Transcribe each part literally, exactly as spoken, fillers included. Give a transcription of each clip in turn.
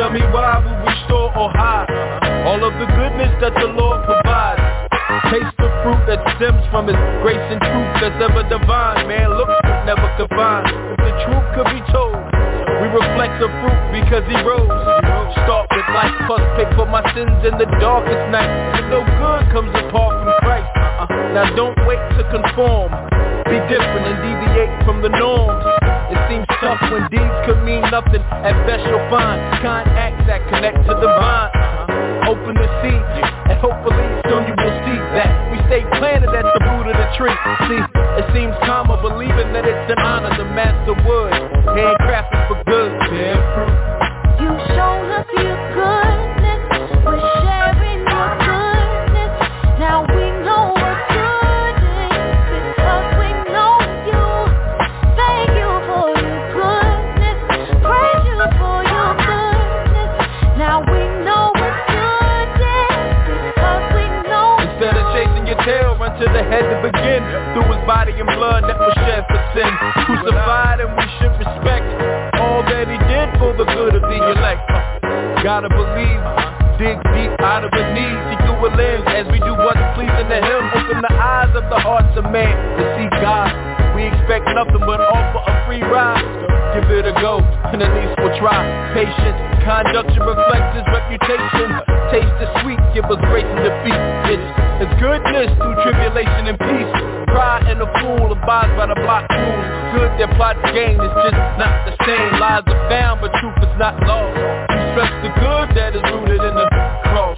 Tell me why we restore or hide all of the goodness that the Lord provides. Taste the fruit that stems from His grace and truth that's ever divine. Man looks but never could find. If the truth could be told, we reflect the fruit because He rose. Start with life plus pay for my sins in the darkest night. And no good comes apart from Christ. uh, Now don't wait to conform. Be different and deviate from the norms. It seems tough when deeds could mean nothing. At best you'll find kind acts that connect to the vine. uh, Open the seed, and hopefully soon you will see that we stay planted at the root of the tree. See, it seems calmer believing that it's an honor to master wood, handcrafted for good. Bear fruit. You shown us your goodness, we're sharing your goodness. Now we know what good is because we know you. Thank you for your goodness, praise you for your goodness. Now we know what good is because we know you. Instead of chasing your tail, run to the head to begin. Through His body and blood that was shed for sin, crucified, and we should respect all that He did for the good of the elect. uh, Gotta believe, dig deep out of the knees. He threw a lens as we do what's pleasing to Him. Open the eyes of the hearts of man to see God. We expect nothing but offer a free ride. Give it a go, and at least we'll try. Patience, conduct should reflect His reputation. Taste the sweet, give us grace and defeat. It's, it's goodness through tribulation and peace. Pride and a fool abides by the block rules. Good that plots gain is just not the same. Lies are found, but truth is not lost. We stress the good that is rooted in the cross.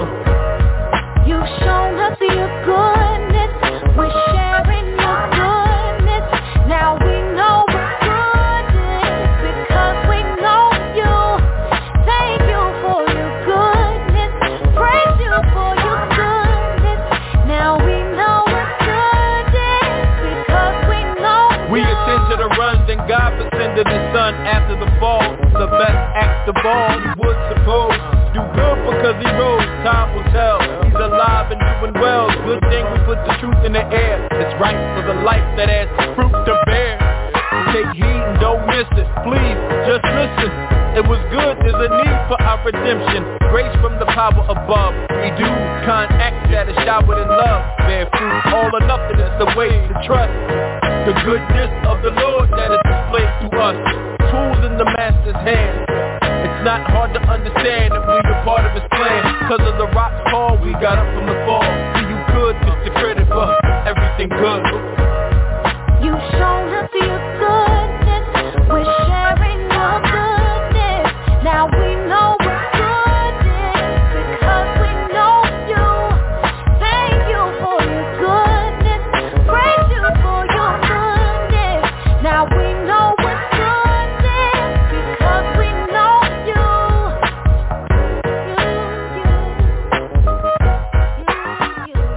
You've shown us your goodness, we're sharing your goodness. Now we know what good is because we know you. Thank you for your goodness, praise you for your goodness. Now we know what good is because we know you. We attend to the run, then God descended His Son after the fall. The best act of all, He would suppose. Do good because He rose, time will tell. He's alive and doing well. Good thing we put the truth in the air. It's right for the life that has fruit to bear. Take heed and don't miss it. Please, just listen. It was good, there's a need for our redemption. Grace from the power above. We do kind acts that are showered in love. Bear fruit, all or nothing is the way to trust the goodness of the Lord that is displayed through us. Tools in the Master's hand. It's not hard to understand that we are part of His plan. Cause of the rock's call, we got up from the fall. See you good, Mister Credit for everything good. You've shown us your goodness, we're sharing your goodness. Now we know what good is because we know you. Thank you for your goodness, praise you for your goodness. Now we know what good is because we know you. You, you, you, you.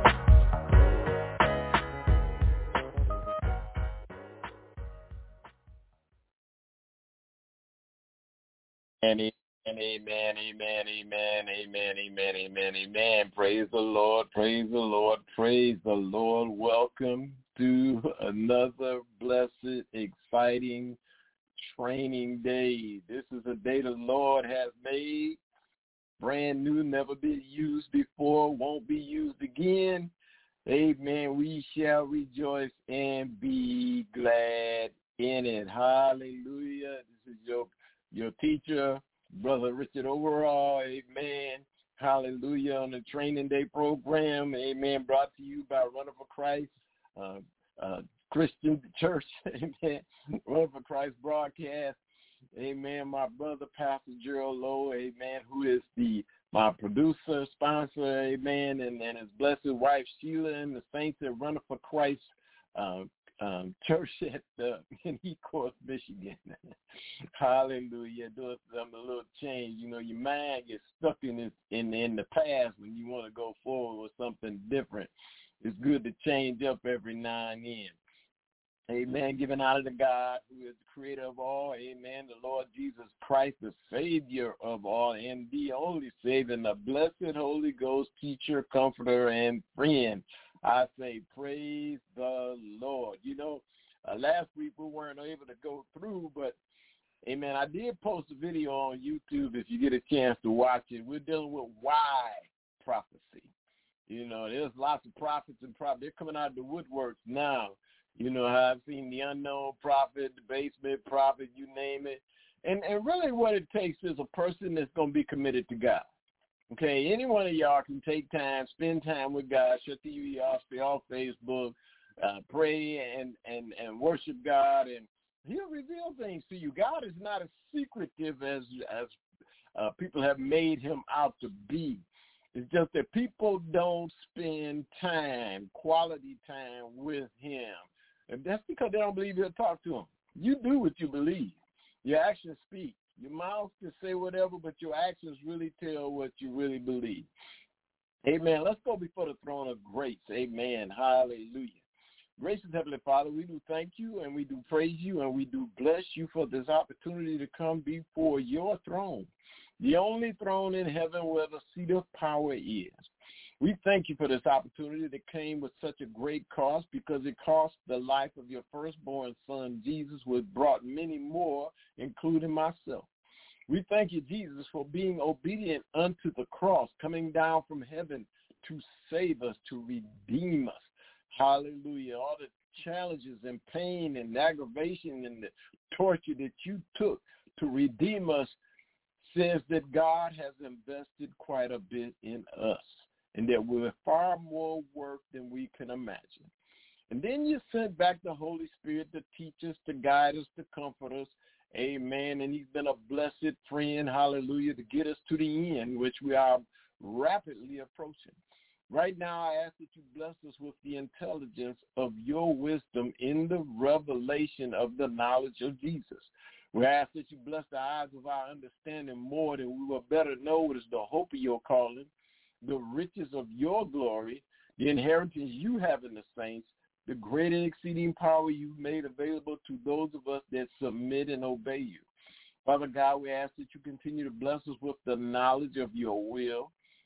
Amen, amen, amen, amen, amen, amen, amen, amen. Praise the Lord, praise the Lord, praise the Lord. Welcome to another blessed, exciting training day. This is a day the Lord has made. Brand new, never been used before, won't be used again. Amen. We shall rejoice and be glad in it. Hallelujah. This is your Your teacher, Brother Richard Overall, amen. Hallelujah, on the Training Day program, amen, brought to you by Runner for Christ, uh, uh, Christian Church, amen, Runner for Christ broadcast, amen. My brother, Pastor Gerald Lowe, amen, who is the my producer, sponsor, amen, and, and his blessed wife, Sheila, and the saints at Runner for Christ, uh, Um, church at uh, in Ecorse, Michigan. Hallelujah. Do some a little change. You know, your mind gets stuck in this, in in the past when you want to go forward with something different. It's good to change up every now and then. Amen. Giving honor to God, who is the creator of all. Amen. The Lord Jesus Christ, the Savior of all, and the only Savior, and the blessed Holy Ghost, teacher, comforter, and friend. I say, praise the Lord. You know, uh, last week we weren't able to go through, but Amen. I did post a video on YouTube if you get a chance to watch it. We're dealing with why prophecy. You know, there's lots of prophets and prophets. They're coming out of the woodworks now. You know, I've seen the unknown prophet, the basement prophet, you name it. And and really what it takes is a person that's going to be committed to God. Okay, any one of y'all can take time, spend time with God, shut the T V off, stay off Facebook, uh, pray and, and, and worship God, and he'll reveal things to you. God is not as secretive as as uh, people have made him out to be. It's just that people don't spend time, quality time with him. And that's because they don't believe he'll talk to them. You do what you believe. Your actions speak. Your mouth can say whatever, but your actions really tell what you really believe. Amen. Let's go before the throne of grace. Amen. Hallelujah. Gracious Heavenly Father, we do thank you and we do praise you and we do bless you for this opportunity to come before your throne, the only throne in heaven where the seat of power is. We thank you for this opportunity that came with such a great cost, because it cost the life of your firstborn son, Jesus, which brought many more, including myself. We thank you, Jesus, for being obedient unto the cross, coming down from heaven to save us, to redeem us. Hallelujah. All the challenges and pain and aggravation and the torture that you took to redeem us says that God has invested quite a bit in us, and that we're far more worth than we can imagine. And then you sent back the Holy Spirit to teach us, to guide us, to comfort us. Amen. And he's been a blessed friend, hallelujah, to get us to the end, which we are rapidly approaching. Right now, I ask that you bless us with the intelligence of your wisdom in the revelation of the knowledge of Jesus. We ask that you bless the eyes of our understanding more, that we will better know what is the hope of your calling, the riches of your glory, the inheritance you have in the saints, the great and exceeding power you've made available to those of us that submit and obey you. Father God, we ask that you continue to bless us with the knowledge of your will.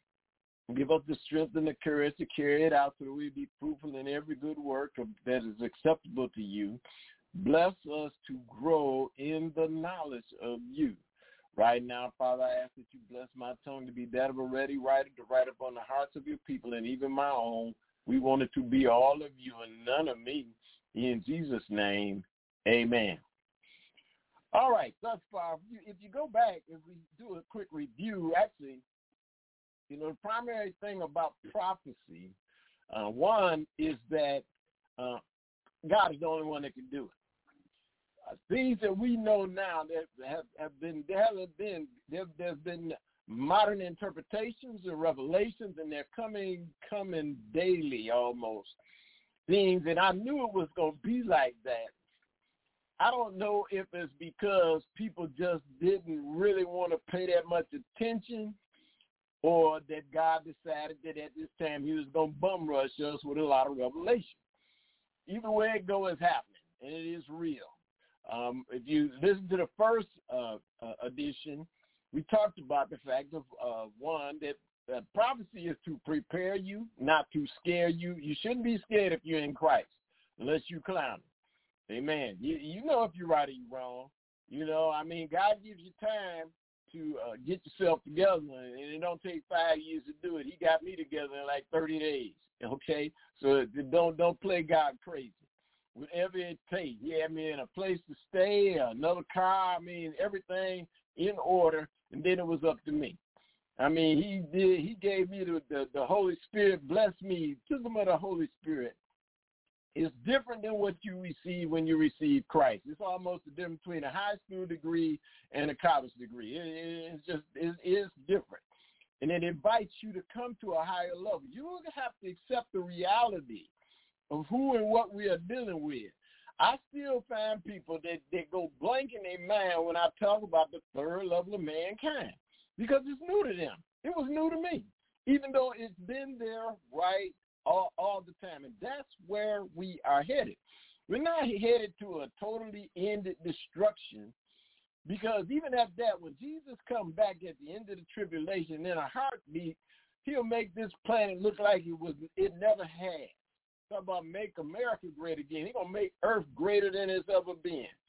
Give us the strength and the courage to carry it out so that we be fruitful in every good work that is acceptable to you. Bless us to grow in the knowledge of you. Right now, Father, I ask that you bless my tongue to be that of a ready writer, to write upon the hearts of your people and even my own. We want it to be all of you and none of me. In Jesus' name, amen. All right, thus far, if you go back, if we do a quick review, actually, you know, the primary thing about prophecy, uh, one, is that uh, God is the only one that can do it. Uh, things that we know now that have, have been, there have been, there, there's been modern interpretations and revelations, and they're coming, coming daily almost. Things, and I knew it was going to be like that. I don't know if it's because people just didn't really want to pay that much attention, or that God decided that at this time he was going to bum rush us with a lot of revelation. Either way it goes, it's happening, and it is real. Um, if you listen to the first uh, uh, edition, we talked about the fact of, uh, one, that uh, prophecy is to prepare you, not to scare you. You shouldn't be scared if you're in Christ, unless you clown him. Amen. You, you know if you're right or you're wrong. You know, I mean, God gives you time to uh, get yourself together, and it don't take five years to do it. He got me together in like thirty days, okay? So don't don't play God crazy. Whatever it takes. He had me in a place to stay, another car, I mean, everything in order, and then it was up to me. I mean, he did. He gave me the, the, the Holy Spirit, blessed me, took him of the Holy Spirit. It's different than what you receive when you receive Christ. It's almost the difference between a high school degree and a college degree. It, it's just it is different. And it invites you to come to a higher level. You have to accept the reality of who and what we are dealing with. I still find people that, that go blank in their mind when I talk about the third level of mankind, because it's new to them. It was new to me, even though it's been there right all, all the time. And that's where we are headed. We're not headed to a totally ended destruction, because even at that, when Jesus comes back at the end of the tribulation in a heartbeat, he'll make this planet look like it was it never had. Talk about make America great again. He's going to make earth greater than it's ever been.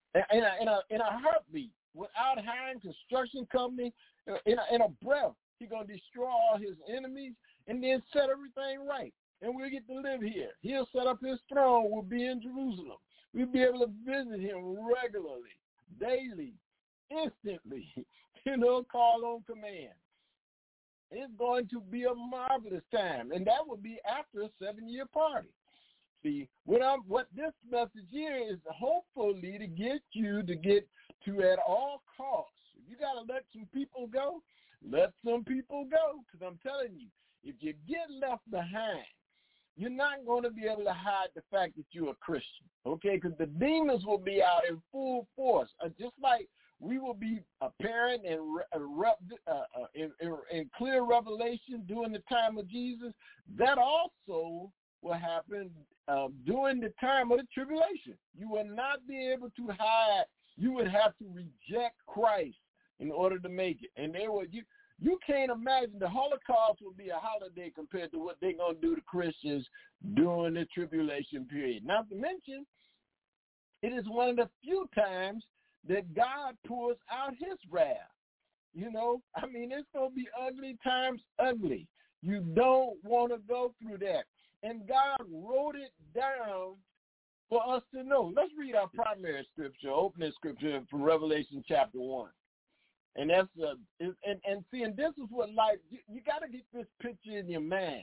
in a, in a, in a heartbeat, without hiring construction company, in a, in a breath. He's going to destroy all his enemies and then set everything right. And we'll get to live here. He'll set up his throne. We'll be in Jerusalem. We'll be able to visit him regularly, daily, instantly, you know, call on command. It's going to be a marvelous time, and that will be after a seven-year party. See, what, I'm, what this message here is hopefully to get you to get to at all costs. If you got to let some people go, let some people go, because I'm telling you, if you get left behind, you're not going to be able to hide the fact that you're a Christian, okay? Because the demons will be out in full force, uh, just like we will be apparent and re- uh, uh, in, in clear revelation during the time of Jesus. That also will happen uh, during the time of the tribulation. You will not be able to hide. You would have to reject Christ in order to make it. And they will, you, you can't imagine the Holocaust will be a holiday compared to what they're going to do to Christians during the tribulation period. Not to mention, it is one of the few times that God pours out his wrath. You know, I mean, it's going to be ugly times ugly. You don't want to go through that. And God wrote it down for us to know. Let's read our primary scripture, opening scripture from Revelation chapter one. And that's uh, and and see, and this is what life. You, you got to get this picture in your mind.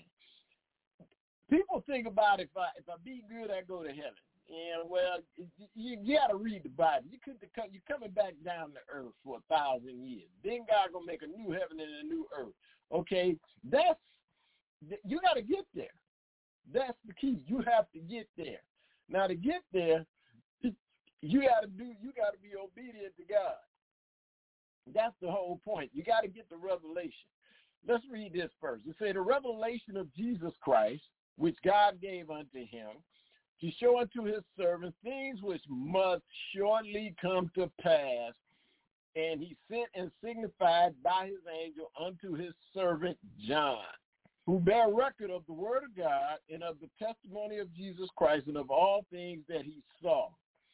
People think about if I if I be good, I go to heaven. And well, you, you got to read the Bible. You could you're coming back down to earth for a thousand years. Then God gonna make a new heaven and a new earth. Okay, that's you got to get there. That's the key. You have to get there. Now to get there, you got to do. You got to be obedient to God. That's the whole point. You got to get the revelation. Let's read this first. It said, the revelation of Jesus Christ, which God gave unto him, to show unto his servants things which must shortly come to pass. And he sent and signified by his angel unto his servant John, who bear record of the word of God and of the testimony of Jesus Christ and of all things that he saw.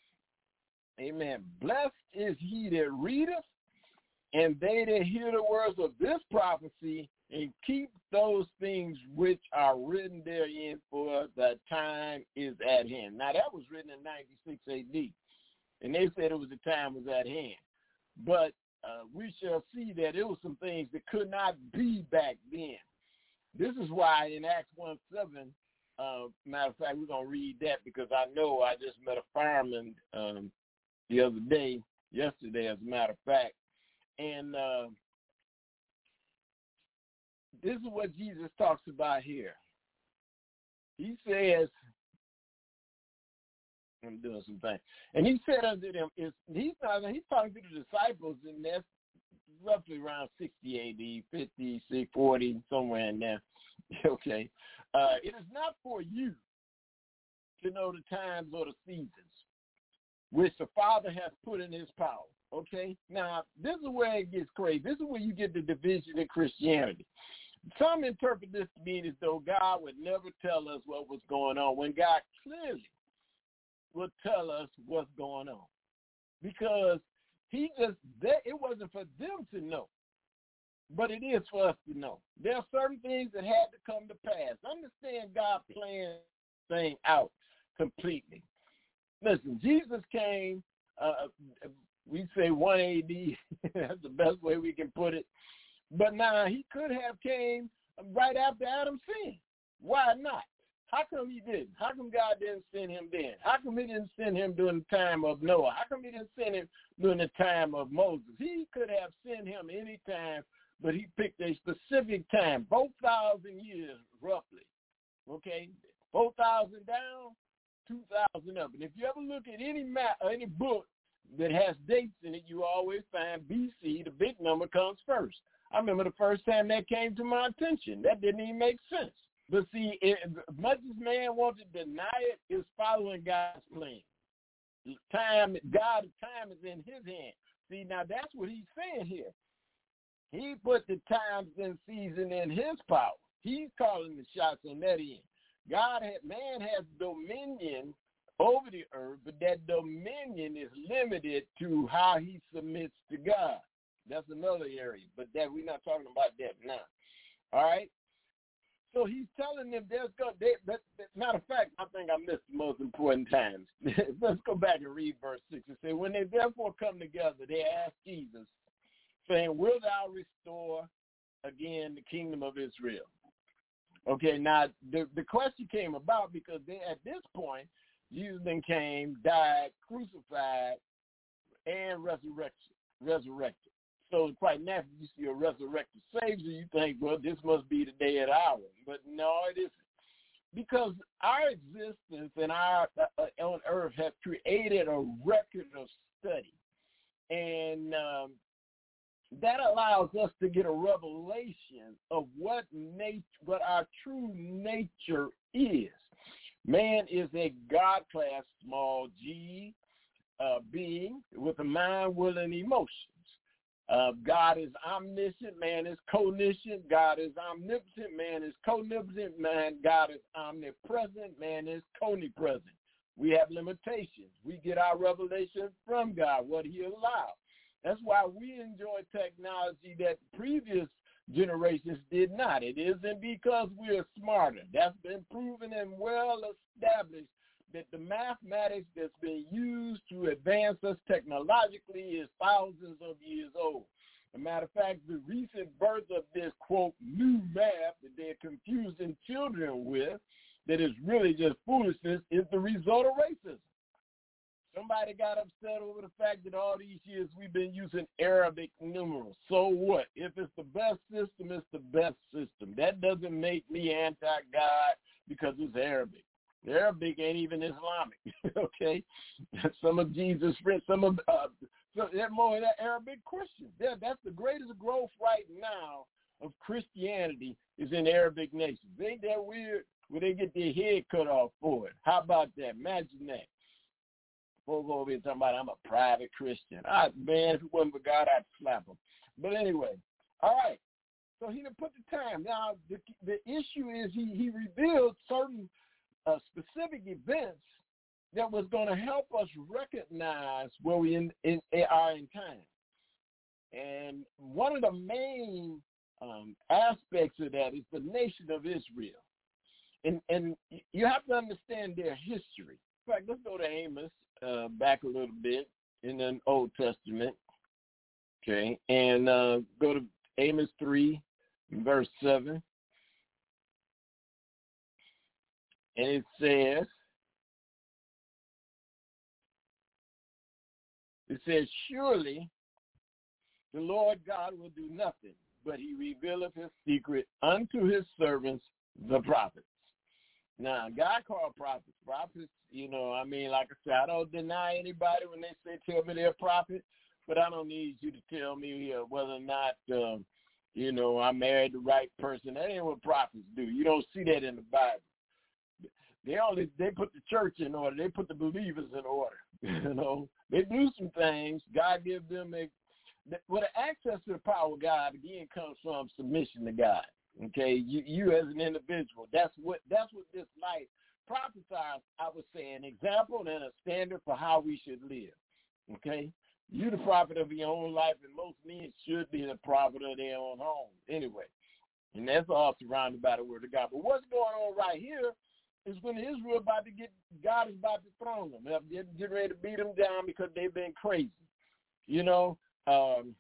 Amen. Blessed is he that readeth, and they that hear the words of this prophecy and keep those things which are written therein, for the time is at hand. Now, that was written in ninety-six A D, and they said it was the time was at hand. But uh, we shall see that it was some things that could not be back then. This is why in Acts one seven, uh, matter of fact, we're going to read that because I know I just met a fireman um, the other day, yesterday, as a matter of fact. And uh, this is what Jesus talks about here. He says, I'm doing some things. And he said unto them, is he's, not, he's talking to the disciples, and that's roughly around sixty A D, fifty, forty, somewhere in there. Okay. Uh, it is not for you to know the times or the seasons which the Father has put in his power. Okay, now this is where it gets crazy. This is where you get the division in Christianity. Some interpret this to mean as though God would never tell us what was going on, when God clearly would tell us what's going on, because he just that it wasn't for them to know, but it is for us to know. There are certain things that had to come to pass. Understand God planned the thing out completely. Listen, Jesus came. Uh, We say one A D, that's the best way we can put it. But now he could have came right after Adam sinned. Why not? How come he didn't? How come God didn't send him then? How come he didn't send him during the time of Noah? How come he didn't send him during the time of Moses? He could have sent him any time, but he picked a specific time, four thousand years roughly. Okay? four thousand down, two thousand up. And if you ever look at any map or any book that has dates in it, you always find B C, the big number, comes first. I remember the first time that came to my attention. That didn't even make sense. But see, it, as much as man wants to deny it, it's following God's plan. Time, God's time is in his hand. See, now that's what he's saying here. He put the times and season in his power. He's calling the shots on that end. God had, man has dominion over the earth, but that dominion is limited to how he submits to God. That's another area, but that we're not talking about that now. All right? So he's telling them there's go. They, that, that, matter of fact, I think I missed the most important times. Let's go back and read verse six. It says, when they therefore come together, they ask Jesus, saying, will thou restore again the kingdom of Israel? Okay, now the, the question came about because they, at this point, Jesus then came, died, crucified, and resurrected. resurrected. So quite naturally, you see a resurrected Savior, you think, well, this must be the day of the hour. But no, it isn't. Because our existence and our uh, on earth have created a record of study. And um, that allows us to get a revelation of what nat- what our true nature is. Man is a God-class small g uh, being with a mind, will, and emotions. Uh, God is omniscient, man is cognition. God is omnipotent, man is conipotent. Man, God is omnipresent, man is conipresent. We have limitations. We get our revelation from God, what he allowed. That's why we enjoy technology that previous generations did not. It isn't because we're smarter. That's been proven and well established that the mathematics that's been used to advance us technologically is thousands of years old. As a matter of fact, the recent birth of this, quote, new math that they're confusing children with, that is really just foolishness, is the result of racism. Somebody got upset over the fact that all these years we've been using Arabic numerals. So what? If it's the best system, it's the best system. That doesn't make me anti-God because it's Arabic. The Arabic ain't even Islamic, okay? Some of Jesus' friends, some of uh, so they're more of that Arabic Christians. Yeah, that's the greatest growth right now of Christianity is in Arabic nations. Ain't that weird? Where they get their head cut off for it. How about that? Imagine that. Folks over here talking about I'm a private Christian. I, man, if it wasn't for God, I'd slap them. But anyway, all right. So he done put the time. Now, the, the issue is he, he revealed certain uh, specific events that was going to help us recognize where we in, in, are in time. And one of the main um, aspects of that is the nation of Israel. And, and you have to understand their history. In fact, let's go to Amos uh, back a little bit in the Old Testament, okay, and uh, go to Amos three, verse seven. And it says, it says, surely the Lord God will do nothing, but he revealeth his secret unto his servants, the prophets. Now, God called prophets. Prophets, you know, I mean, like I said, I don't deny anybody when they say, tell me they're a prophet, but I don't need you to tell me uh, whether or not, um, you know, I married the right person. That ain't what prophets do. You don't see that in the Bible. They only, they put the church in order. They put the believers in order, you know. They do some things. God gives them a, well, the access to the power of God, again, comes from submission to God. Okay, you, you as an individual, that's what that's what this life prophesies, I would say, an example and a standard for how we should live. Okay, you the prophet of your own life, and most men should be the prophet of their own home anyway. And that's all surrounded by the word of God. But what's going on right here is when Israel about to get, God is about to throw them. They're getting ready to beat them down because they've been crazy. You know, um,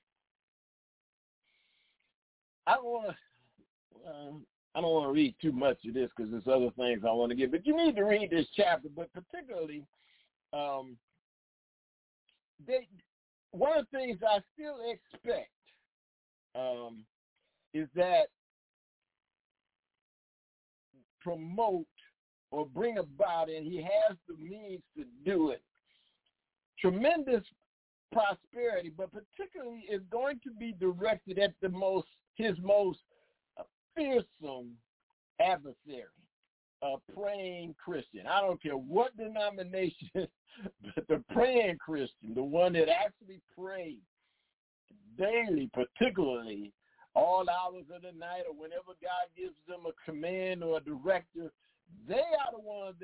I don't want to. Uh, I don't want to read too much of this because there's other things I want to give, but you need to read this chapter. But particularly, um, they, one of the things I still expect um, is that promote or bring about, and he has the means to do it, tremendous prosperity, but particularly is going to be directed at the most, his most fearsome adversary, a praying Christian. I don't care what denomination, but the praying Christian, the one that actually prays daily, particularly all hours of the night or whenever God gives them a command or a directive, they are the ones that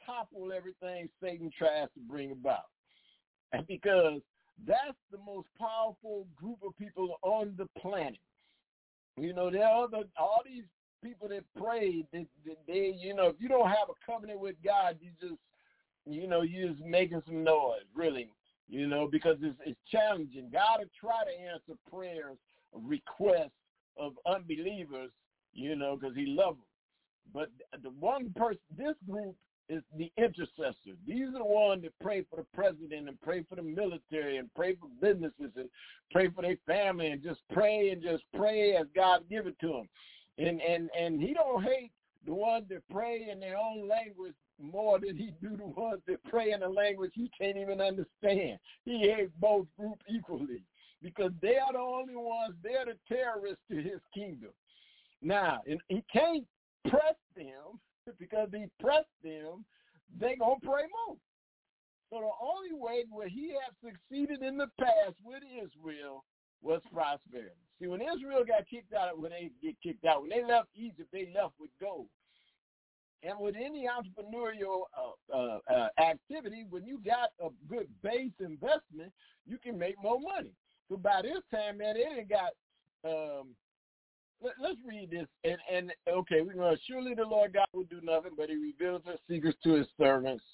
topple everything Satan tries to bring about. And because that's the most powerful group of people on the planet. You know, there are other, all these people that pray, they, they, you know, if you don't have a covenant with God, you just, you know, you're just making some noise, really, you know, because it's, it's challenging. God will try to answer prayers, requests of unbelievers, you know, because he loves them. But the one person, this group is the intercessor. These are the ones that pray for the president and pray for the military and pray for businesses and pray for their family and just pray and just pray as God give it to them. And and and he don't hate the ones that pray in their own language more than he do the ones that pray in a language he can't even understand. He hates both groups equally because they are the only ones, they're the terrorists to his kingdom. Now, and he can't press them because he pressed them, they going to pray more. So the only way where he has succeeded in the past with Israel was prosperity. See, when Israel got kicked out, when they get kicked out, when they left Egypt, they left with gold. And with any entrepreneurial uh, uh, uh, activity, when you got a good base investment, you can make more money. So by this time, man, they done got um, – let's read this. And, and okay, we're going to, surely the Lord God will do nothing, but he reveals his secrets to his servants.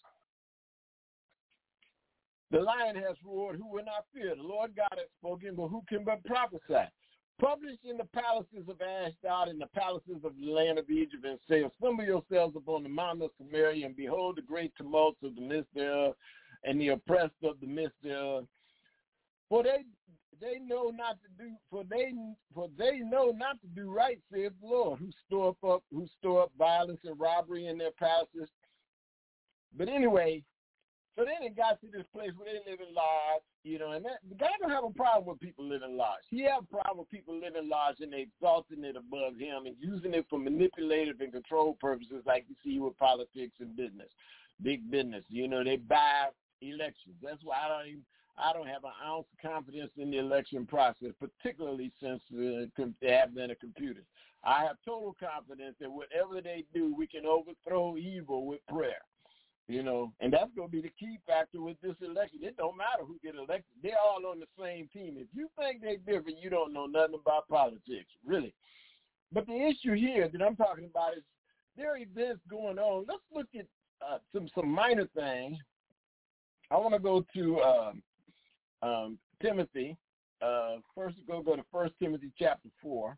The lion has roared, who will not fear? The Lord God has spoken, but who can but prophesy? Published in the palaces of Ashdod and the palaces of the land of Egypt, and say, assemble yourselves upon the mountain of Samaria, and behold the great tumults of the midst thereof, and the oppressed of the midst thereof. For they they know not to do for they for they know not to do right, saith the Lord, who store up who store up violence and robbery in their palaces. But anyway, so then it got to this place where they live in large, you know, and that, God don't have a problem with people living large. He have a problem with people living large and they exalting it above him and using it for manipulative and control purposes, like you see with politics and business, big business. You know, they buy elections. That's why I don't even, I don't have an ounce of confidence in the election process, particularly since uh, the advent of computers. I have total confidence that whatever they do, we can overthrow evil with prayer. You know, and that's going to be the key factor with this election. It don't matter who get elected. They're all on the same team. If you think they're different, you don't know nothing about politics, really. But the issue here that I'm talking about is there are events going on. Let's look at uh, some, some minor things. I want to go to um, um, Timothy. Uh, first, go go to First Timothy chapter four.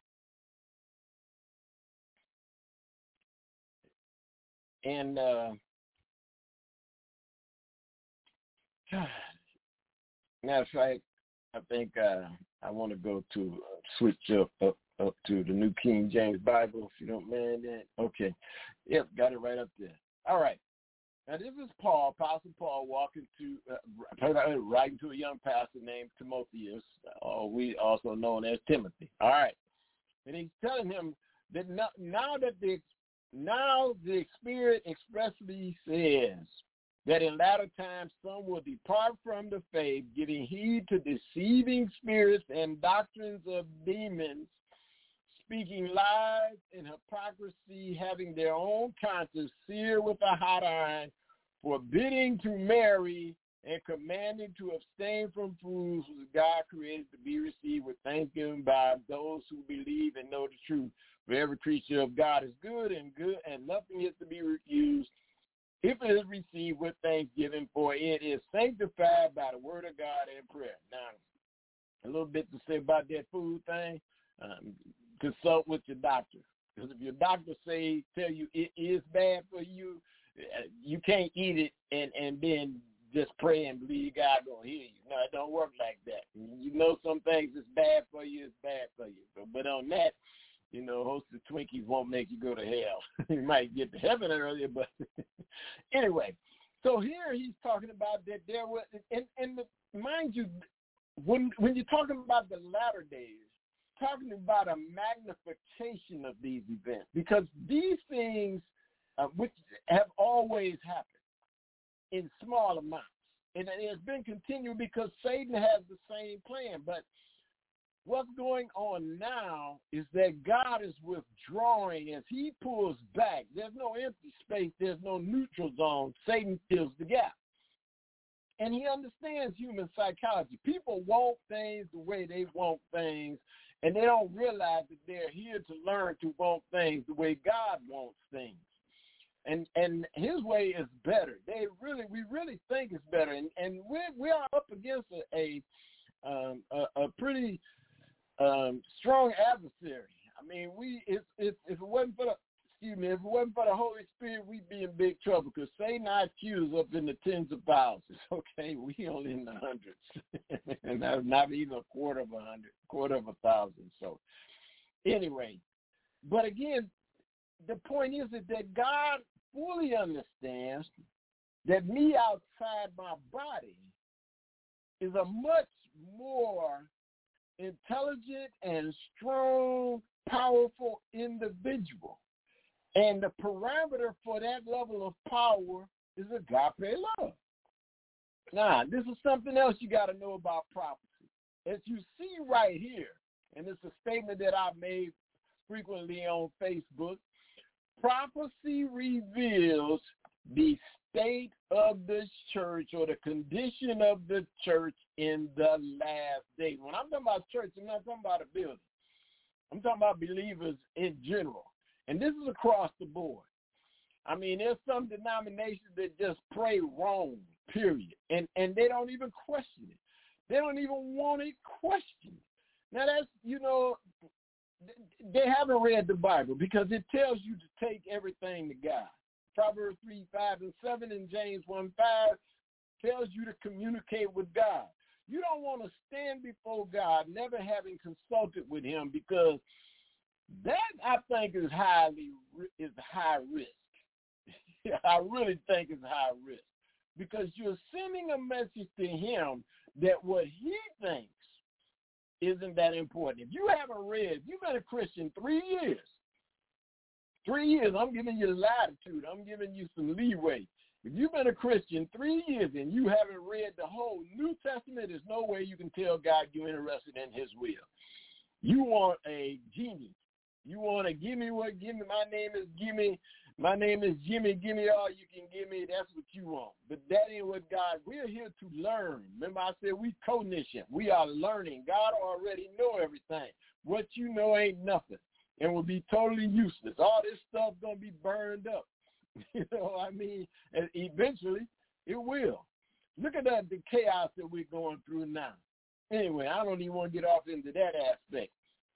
And uh, matter of fact, I think uh, I want to go to uh, switch up, up up to the New King James Bible, if you don't mind that. Okay. Yep, got it right up there. All right. Now, this is Paul, Apostle Paul, walking to, uh, writing to a young pastor named Timotheus, or we also known as Timothy. All right. And he's telling him that now, now that the now the Spirit expressly says that in latter times some will depart from the faith, giving heed to deceiving spirits and doctrines of demons, speaking lies and hypocrisy, having their own conscience seared with a hot iron, forbidding to marry and commanding to abstain from foods which God created to be received with thanksgiving by those who believe and know the truth. For every creature of God is good and good, and nothing is to be refused if it is received with thanksgiving, for it is sanctified by the word of God and prayer. Now, a little bit to say about that food thing. Um, consult with your doctor, because if your doctor say tell you it is bad for you, you can't eat it and and then just pray and believe God gonna heal you. No, it don't work like that. You know, some things is bad for you, it's bad for you. So, but on that, you know, a host of Twinkies won't make you go to hell. You might get to heaven earlier, but anyway. So here he's talking about that there was, and, and the, mind you, when when you're talking about the latter days, talking about a magnification of these events, because these things, uh, which have always happened in small amounts, and it has been continued because Satan has the same plan, but what's going on now is that God is withdrawing as he pulls back. There's no empty space. There's no neutral zone. Satan fills the gap. And he understands human psychology. People want things the way they want things, and they don't realize that they're here to learn to want things the way God wants things. And and his way is better. They really, we really think it's better. And and we we are up against a a, um, a, a pretty um, strong adversary. I mean, we if if if it wasn't for the excuse me, if it wasn't for the Holy Spirit, we'd be in big trouble because Satan I Q is up in the tens of thousands. Okay, we only in the hundreds, and not, not even a quarter of a hundred, quarter of a thousand. So anyway, but again, the point is that God fully understands that me outside my body is a much more intelligent and strong, powerful individual. And the parameter for that level of power is agape love. Now, this is something else you got to know about prophecy. As you see right here, and it's a statement that I made frequently on Facebook, prophecy reveals the state of the church or the condition of the church in the last days. When I'm talking about church, I'm not talking about a building. I'm talking about believers in general. And this is across the board. I mean, there's some denominations that just pray wrong, period. And and they don't even question it. They don't even want it questioned. Now, that's, you know, they haven't read the Bible because it tells you to take everything to God. Proverbs three, five, and seven and James one, five tells you to communicate with God. You don't want to stand before God never having consulted with him because that, I think, is highly is high risk. I really think it's high risk because you're sending a message to him that what he thinks isn't that important. If you haven't read, if you've been a Christian three years, three years, I'm giving you latitude. I'm giving you some leeway. If you've been a Christian three years and you haven't read the whole New Testament, there's no way you can tell God you're interested in his will. You want a genie. You want to give me what, give me, my name is Gimme, my name is Jimmy, give me all you can give me, that's what you want. But that ain't what God, we're here to learn. Remember I said we co-niscient. We are learning. God already know everything. What you know ain't nothing and will be totally useless. All this stuff going to be burned up. You know what I mean? And eventually it will. Look at that, the chaos that we're going through now. Anyway, I don't even want to get off into that aspect.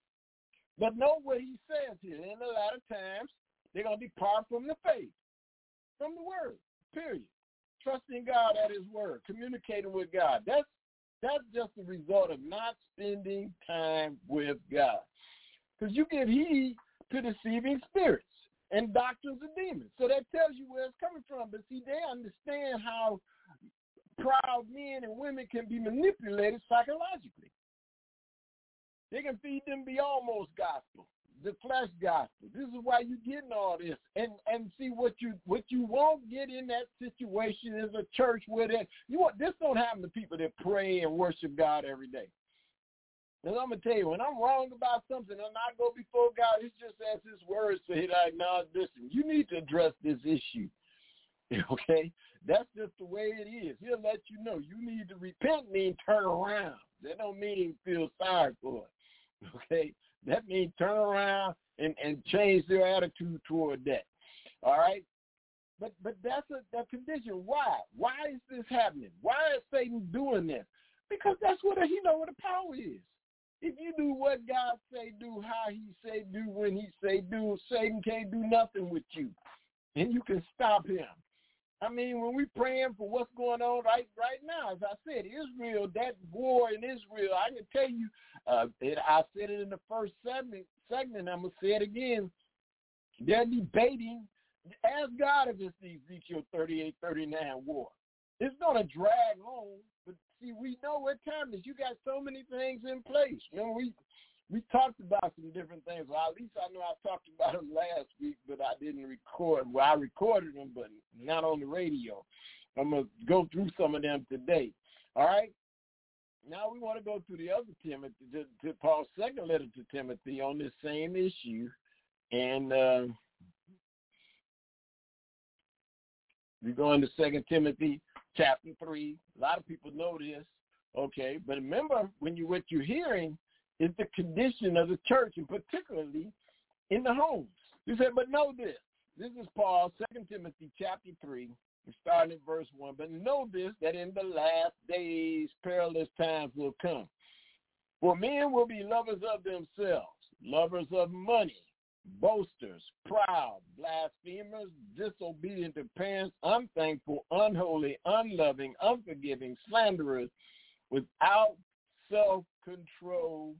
But know what he says here. In a lot of times, they're going to depart from the faith, from the word, period. Trusting God at his word, communicating with God. That's that's just the result of not spending time with God. Because you give heed to deceiving spirits and doctrines of demons. So that tells you where it's coming from. But see, they understand how proud men and women can be manipulated psychologically. They can feed them the almost gospel, the flesh gospel. This is why you're getting all this. And and see what you what you won't get in that situation is a church where that you want this don't happen to people that pray and worship God every day. And I'm gonna tell you, when I'm wrong about something and I go before God, it's just as his words say, like, no, listen, you need to address this issue. Okay? That's just the way it is. He'll let you know. You need to repent mean turn around. That don't mean feel sorry for it. Okay, that means turn around and, and change their attitude toward that. All right, but but that's a, a condition. Why? Why is this happening? Why is Satan doing this? Because that's what he know what the power is. If you do what God say do, how he say do, when he say do, Satan can't do nothing with you, and you can stop him. I mean, when we praying for what's going on right right now, as I said, Israel, that war in Israel, I can tell you, uh, it, I said it in the first segment, segment, I'm going to say it again. They're debating, ask God if it's the Ezekiel thirty-eight thirty-nine war. It's going to drag on, but see, we know what time it is. You got so many things in place. Remember, we we talked about some different things. Well, at least I know I talked about them last week, but I didn't record. Well, I recorded them, but not on the radio. I'm going to go through some of them today. All right? now we want to go through the other Timothy, to, to Paul's second letter to Timothy on this same issue. And uh, we go into Second Timothy chapter three. A lot of people know this, okay? But remember, when you what you're hearing is the condition of the church, and particularly in the homes. He said, but know this. This is Paul, Second Timothy chapter three, starting at verse one. But know this, that in the last days perilous times will come. For men will be lovers of themselves, lovers of money, boasters, proud, blasphemers, disobedient to parents, unthankful, unholy, unloving, unforgiving, slanderers, without self-control.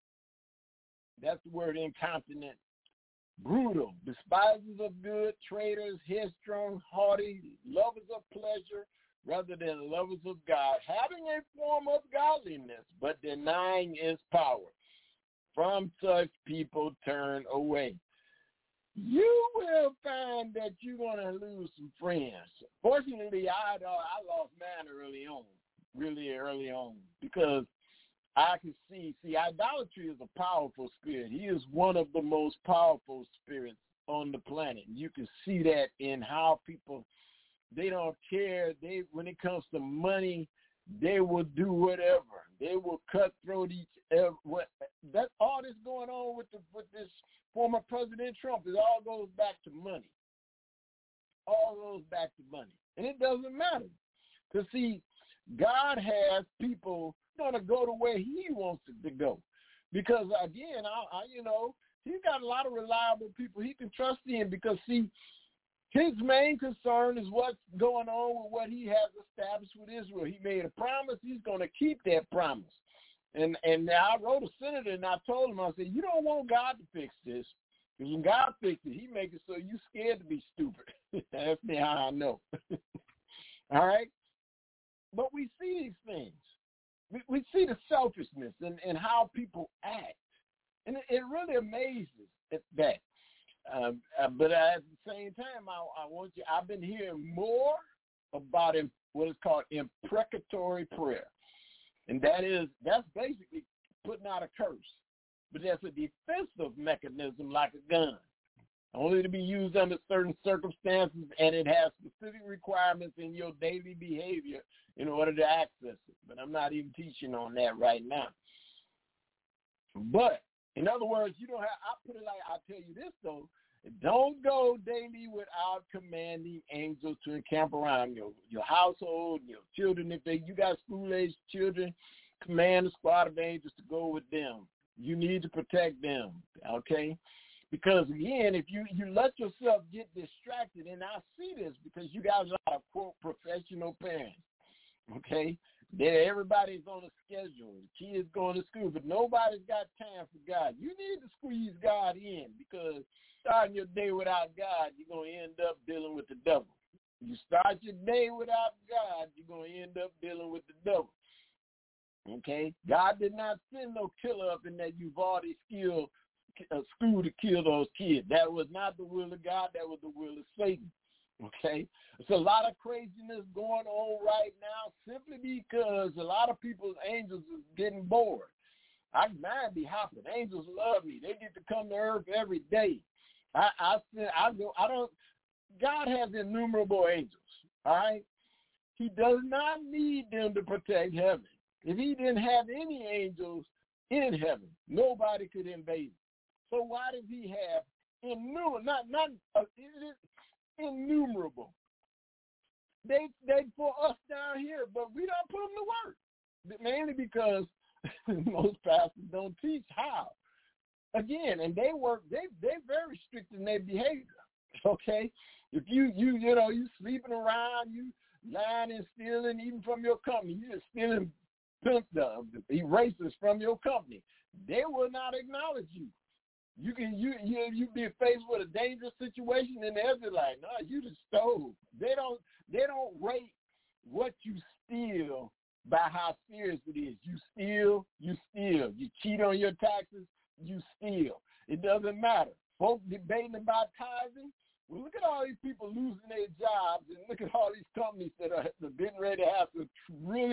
That's the word incontinent. Brutal, despisers of good, traitors, headstrong, haughty, lovers of pleasure rather than lovers of God, having a form of godliness, but denying its power. From such people turn away. You will find that you're going to lose some friends. Fortunately, I, I lost mine early on, really early on, because I can see, see, idolatry is a powerful spirit. He is one of the most powerful spirits on the planet. You can see that in how people, they don't care. They, when it comes to money, they will do whatever. They will cutthroat each other. What, that's all that's going on with the, with this former President Trump. It all goes back to money. All goes back to money. And it doesn't matter. Because, see, God has people going to go the way he wants it to go. Because, again, I, I, you know, he's got a lot of reliable people he can trust in because, see, his main concern is what's going on with what he has established with Israel. He made a promise. He's going to keep that promise. And and I wrote a senator, and I told him, I said, you don't want God to fix this. Because when God fixes it, he makes it so you're scared to be stupid. That's me how I know. All right? But we see these things. We, we see the selfishness and, and how people act. And it, it really amazes at that. Um, uh, but at the same time, I, I want you, I've been hearing more about in, what is called imprecatory prayer. And that is, that's basically putting out a curse. But that's a defensive mechanism like a gun, only to be used under certain circumstances, and it has specific requirements in your daily behavior in order to access it. But I'm not even teaching on that right now. But, in other words, you don't have, I put it like, I'll tell you this, though. Don't go daily without commanding angels to encamp around your, your household, your children. If they, you got school-aged children, command a squad of angels to go with them. You need to protect them, okay? Because, again, if you, you let yourself get distracted, and I see this because you guys are, quote, professional parents, okay? That everybody's on a schedule. The kids going to school, but nobody's got time for God. You need to squeeze God in because starting your day without God, you're going to end up dealing with the devil. You start your day without God, you're going to end up dealing with the devil. Okay? God did not send no killer up in that Uvalde skill, uh, school to kill those kids. That was not the will of God. That was the will of Satan. Okay? It's a lot of craziness going on right now simply because a lot of people's angels is getting bored. I mind be hopping. Angels love me. They get to come to earth every day. I I I go. I don't. God has innumerable angels. All right. He does not need them to protect heaven. If he didn't have any angels in heaven, nobody could invade him. So why does he have innumerable? Not not uh, innumerable. They they for us down here, but we don't put them to work. Mainly because most pastors don't teach how. Again, and they work. They they're very strict in their behavior. Okay, if you you you know you sleeping around, you lying and stealing, even from your company, you just stealing pimp the erasers from your company. They will not acknowledge you. You can you you you be faced with a dangerous situation, and they'll be like, "No, you just stole." They don't they don't rate what you steal by how serious it is. You steal, you steal. You cheat on your taxes, you steal. It doesn't matter. Folks debating about tithing. Well, look at all these people losing their jobs, and look at all these companies that are getting ready to have to really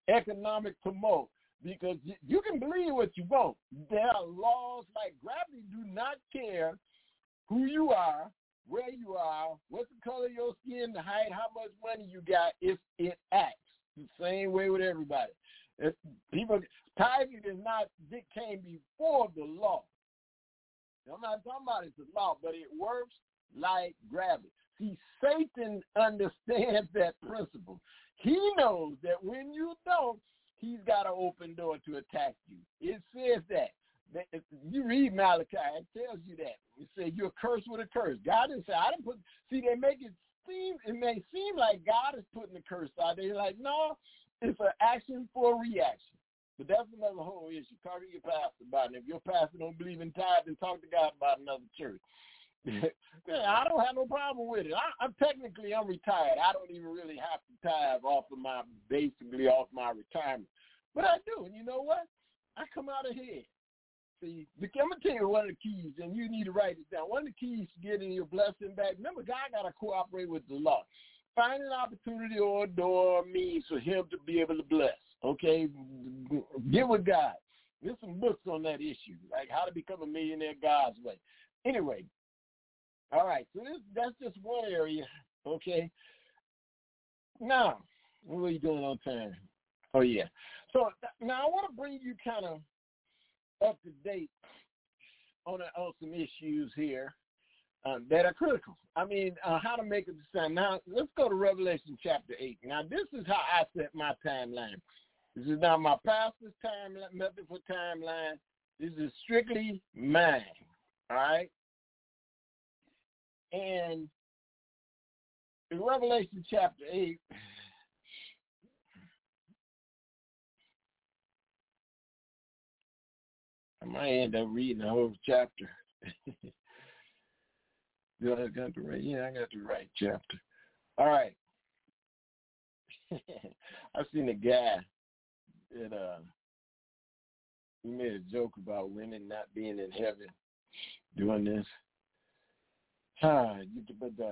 economic tumult. Because you, you can believe what you want. There are laws like gravity do not care who you are, where you are, what's the color of your skin, the height, how much money you got. It, it acts the same way with everybody. If people, tithing is not, it came before the law. I'm not talking about it's the law, but it works like gravity. See, Satan understands that principle. He knows that when you don't, he's got an open door to attack you. It says that. If you read Malachi, it tells you that. It says you're cursed with a curse. God didn't say, I didn't put, see, they make it seem, it may seem like God is putting the curse out there. They're like, no, it's an action for a reaction. But that's another whole issue. Talk to your pastor about it. If your pastor don't believe in tithe, then talk to God about another church. I don't have no problem with it. I, I'm technically I'm retired. I don't even really have to tithe off of my basically off my retirement, but I do. And you know what? I come out ahead. See, I'm gonna tell you one of the keys, and you need to write it down. One of the keys to getting your blessing back. Remember, God got to cooperate with the law. Find an opportunity or a door or means for Him to be able to bless. Okay, get with God. There's some books on that issue, like how to become a millionaire God's way. Anyway. All right, so this, that's just one area, okay? Now, what are you doing on time? Oh, yeah. So now I want to bring you kind of up to date on, a, on some issues here uh, that are critical. I mean, uh, how to make a decision. Now, let's go to Revelation chapter eight. Now, this is how I set my timeline. This is not my pastor's time method for timeline. This is strictly mine, all right? And in Revelation chapter eight, I might end up reading the whole chapter. Do I got the right? Yeah, I got the right chapter. All right. I've seen a guy that uh, he made a joke about women not being in heaven doing this. Ah, but uh,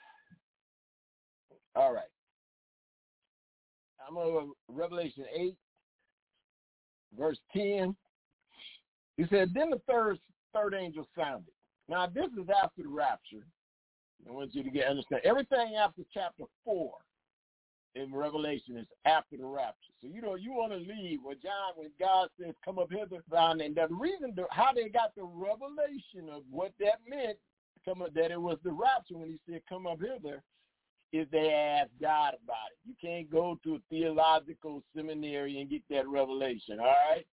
all right. I'm on Revelation eight, verse ten. He said, then the third third angel sounded. Now, this is after the rapture. I want you to get understand. Everything after chapter four in Revelation is after the rapture. So, you know, you want to leave when John, when God says, come up hither, and the reason, how they got the revelation of what that meant, come up, that it was the rapture when he said, come up hither, is they asked God about it. You can't go to a theological seminary and get that revelation, all right?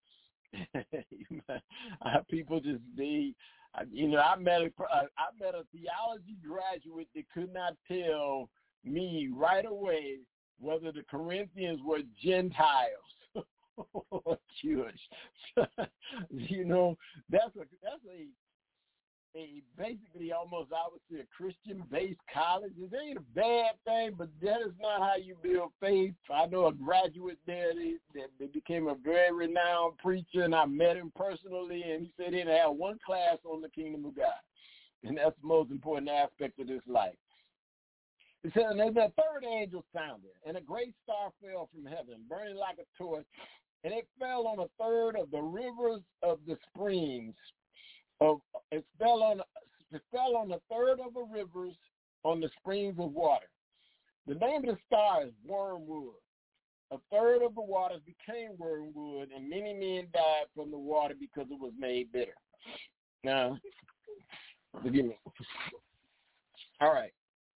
People just, they, you know, I met, a, I met a theology graduate that could not tell me right away whether the Corinthians were Gentiles or Jewish. You know, that's a, that's a, a basically almost, I would say, a Christian-based college. It ain't a bad thing, but that is not how you build faith. I know a graduate there that, that became a very renowned preacher, and I met him personally, and he said he didn't have one class on the kingdom of God. And that's the most important aspect of this life. It said, and then the third angel sounded, and a great star fell from heaven, burning like a torch, and it fell on a third of the rivers of the springs. Of it fell on it fell on a third of the rivers on the springs of water. The name of the star is wormwood. A third of the waters became wormwood, and many men died from the water because it was made bitter. Now, forgive me. All right.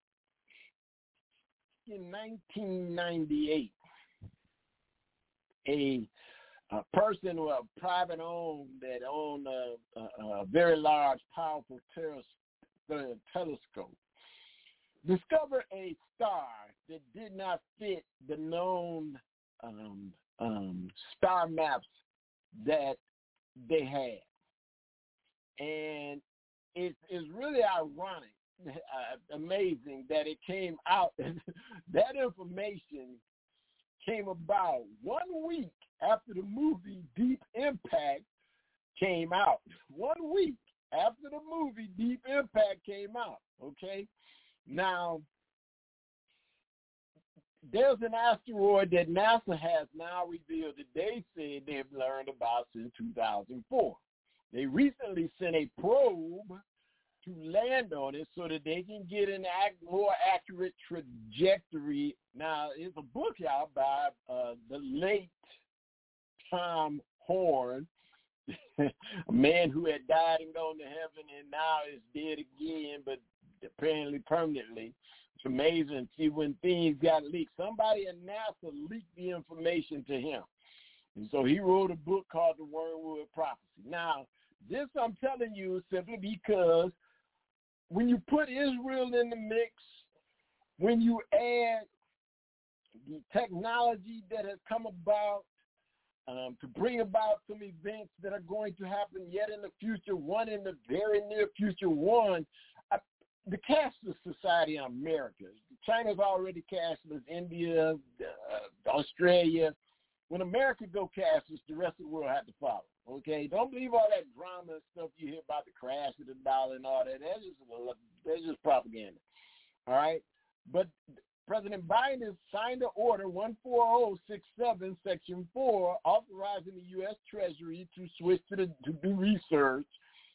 In nineteen ninety-eight, a A person or a private owned that owned a, a, a very large, powerful teles- telescope discovered a star that did not fit the known um, um, star maps that they had. And it is really ironic, uh, amazing that it came out, that information came about one week after the movie Deep Impact came out. One week after the movie Deep Impact came out, okay? Now, there's an asteroid that NASA has now revealed that they said they've learned about since two thousand four. They recently sent a probe to land on it so that they can get an act, more accurate trajectory. Now, there's a book out by uh, the late Tom Horn, a man who had died and gone to heaven and now is dead again, but apparently permanently. It's amazing. See, when things got leaked, somebody at NASA leaked the information to him. And so he wrote a book called The Wormwood Prophecy. Now, this I'm telling you simply because when you put Israel in the mix, when you add the technology that has come about um, to bring about some events that are going to happen yet in the future, one in the very near future, one, uh, the cashless society in America. China's already cashless, India, uh, Australia. When America go cashless, the rest of the world has to follow. Okay, don't believe all that drama and stuff you hear about the crash of the dollar and all that. That's just that's just propaganda. All right, but President Biden has signed an order one four zero six seven, Section four, authorizing the U S Treasury to switch to the to do research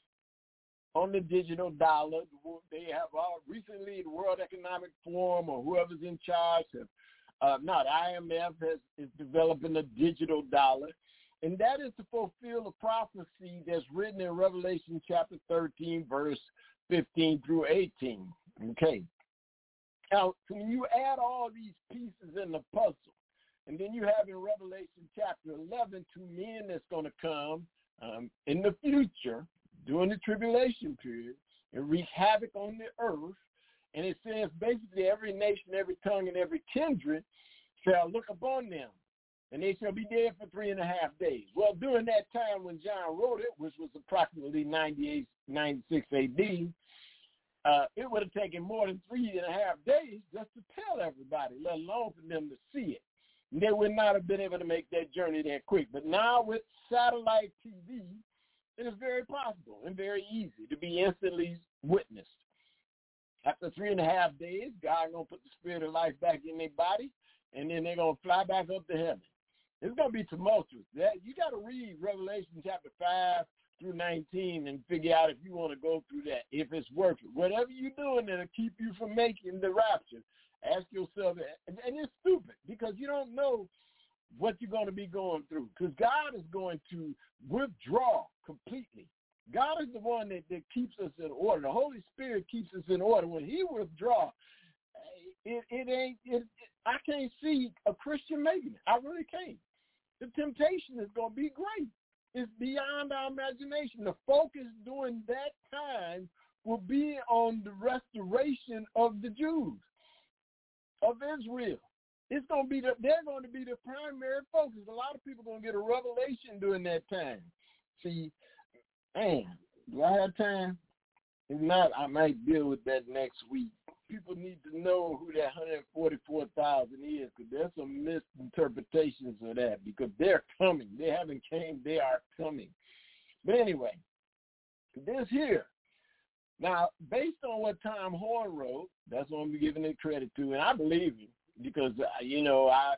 on the digital dollar. They have uh, recently the World Economic Forum or whoever's in charge have. Uh, not I M F has, is developing a digital dollar, and that is to fulfill a prophecy that's written in Revelation chapter thirteen, verse fifteen through eighteen. Okay. Now, so when you add all these pieces in the puzzle, and then you have in Revelation chapter eleven two men that's going to come um, in the future during the tribulation period and wreak havoc on the earth. And it says basically every nation, every tongue, and every kindred shall look upon them, and they shall be dead for three and a half days. Well, during that time when John wrote it, which was approximately ninety-eight, ninety-six A D, uh, it would have taken more than three and a half days just to tell everybody, let alone for them to see it. And they would not have been able to make that journey that quick. But now with satellite T V, it is very possible and very easy to be instantly witnessed. After three and a half days, God going to put the spirit of life back in their body, and then they're going to fly back up to heaven. It's going to be tumultuous. That, you got to read Revelation chapter five through nineteen and figure out if you want to go through that, if it's worth it. Whatever you're doing that'll keep you from making the rapture, ask yourself, and, and it's stupid because you don't know what you're going to be going through because God is going to withdraw completely. God is the one that, that keeps us in order. The Holy Spirit keeps us in order. When he withdraws, it, it ain't, it, it, I can't see a Christian making it. I really can't. The temptation is going to be great. It's beyond our imagination. The focus during that time will be on the restoration of the Jews, of Israel. It's going to be the, they're going to be the primary focus. A lot of people are going to get a revelation during that time. See, man, do I have time? If not, I might deal with that next week. People need to know who that one hundred forty-four thousand is because there's some misinterpretations of that because they're coming. They haven't came. They are coming. But anyway, this here. Now, based on what Tom Horn wrote, that's what I'm giving it credit to, and I believe him because, uh, you know, I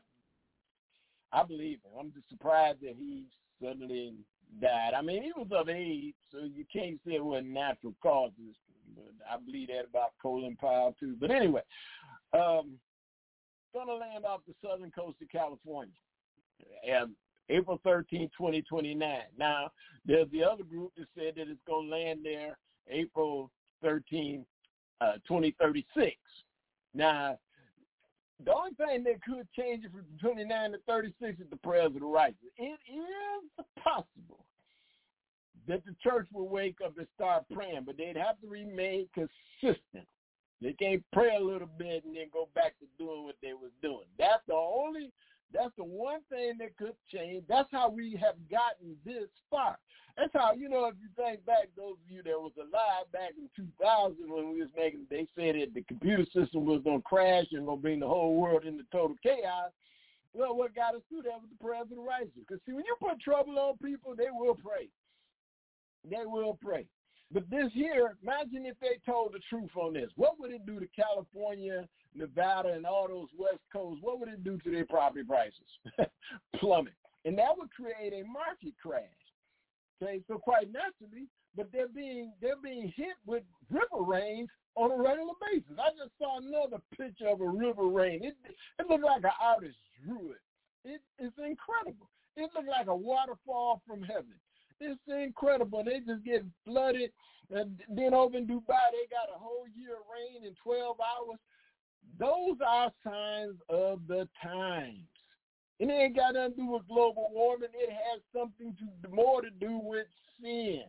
I believe him. I'm just surprised that he suddenly died. I mean, he was of age, so you can't say it wasn't natural causes. But I believe that about Colin Powell, too. But anyway, um, going to land off the southern coast of California, um, April thirteenth, twenty twenty-nine. Now, there's the other group that said that it's going to land there April thirteenth, uh, twenty thirty-six. Now, the only thing that could change it from twenty-nine to thirty-six is the prayers of the righteous. It is possible that the church will wake up and start praying, but they'd have to remain consistent. They can't pray a little bit and then go back to doing what they was doing. That's the only, that's the one thing that could change. That's how we have gotten this far. That's how, you know, if you think back, those of you that was alive back in two thousand when we was making, they said that the computer system was going to crash and going to bring the whole world into total chaos. Well, what got us through that was the prayers of the righteous. Because, see, when you put trouble on people, they will pray. They will pray. But this here, imagine if they told the truth on this. What would it do to California, Nevada, and all those West Coasts? What would it do to their property prices? Plummet. And that would create a market crash. Okay, so quite naturally, but they're being they're being hit with river rains on a regular basis. I just saw another picture of a river rain. It it looked like an artist drew it. It it's incredible. It looked like a waterfall from heaven. It's incredible. They just get flooded. And then over in Dubai, they got a whole year of rain in twelve hours. Those are signs of the times. And it ain't got nothing to do with global warming. It has something to more to do with sin.